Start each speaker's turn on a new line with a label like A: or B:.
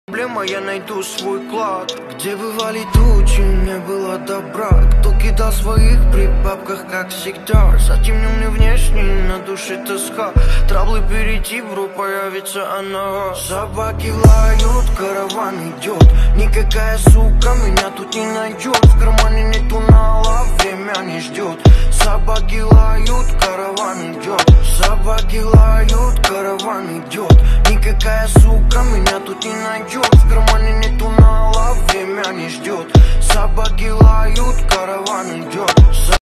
A: Проблема, я найду свой клад. Где бывали тучи, не было добра. Кто кидал своих при бабках, как всегда. Затемнил мне внешне, на душе тоска. Траблы перейти, бро, появится она. Собаки лают, караван идет. Никакая сука меня тут не найдет. В кармане нету нала, время не ждет. Собаки лают, караван идет. Собаки лают, караван идет. Никакая сука меня тут не найдет. В кармане нету нала, время не ждет. Собаки лают, караван идет.